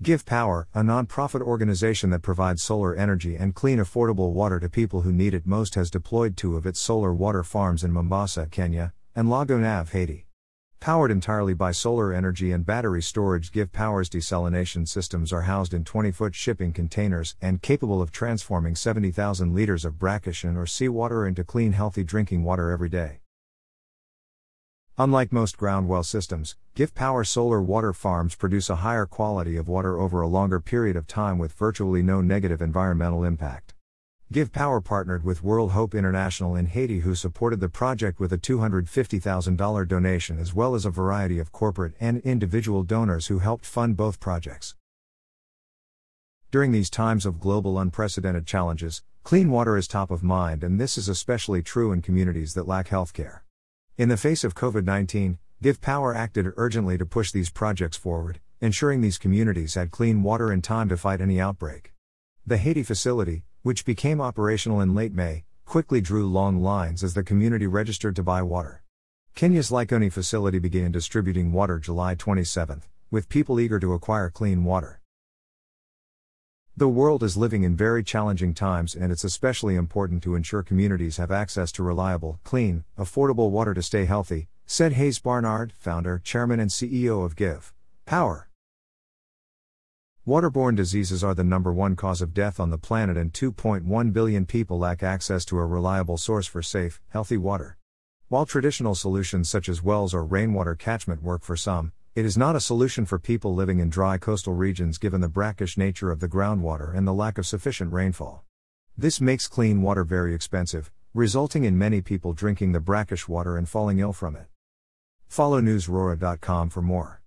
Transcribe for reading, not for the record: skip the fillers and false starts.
Give Power, a non-profit organization that provides solar energy and clean affordable water to people who need it most, has deployed 2 of its solar water farms in Mombasa, Kenya, and Lago Nav, Haiti. Powered entirely by solar energy and battery storage, Give Power's desalination systems are housed in 20-foot shipping containers and capable of transforming 70,000 liters of brackish and/or seawater into clean, healthy drinking water every day. Unlike most ground well systems, Give Power solar water farms produce a higher quality of water over a longer period of time with virtually no negative environmental impact. Give Power partnered with World Hope International in Haiti, who supported the project with a $250,000 donation, as well as a variety of corporate and individual donors who helped fund both projects. During these times of global unprecedented challenges, clean water is top of mind, and this is especially true in communities that lack healthcare. In the face of COVID-19, Give Power acted urgently to push these projects forward, ensuring these communities had clean water in time to fight any outbreak. The Haiti facility, which became operational in late May, quickly drew long lines as the community registered to buy water. Kenya's Likoni facility began distributing water July 27, with people eager to acquire clean water. The world is living in very challenging times, and it's especially important to ensure communities have access to reliable, clean, affordable water to stay healthy, said Hayes Barnard, founder, chairman and CEO of Give Power. Waterborne diseases are the #1 cause of death on the planet, and 2.1 billion people lack access to a reliable source for safe, healthy water. While traditional solutions such as wells or rainwater catchment work for some, it is not a solution for people living in dry coastal regions, given the brackish nature of the groundwater and the lack of sufficient rainfall. This makes clean water very expensive, resulting in many people drinking the brackish water and falling ill from it. Follow newsaurora.com for more.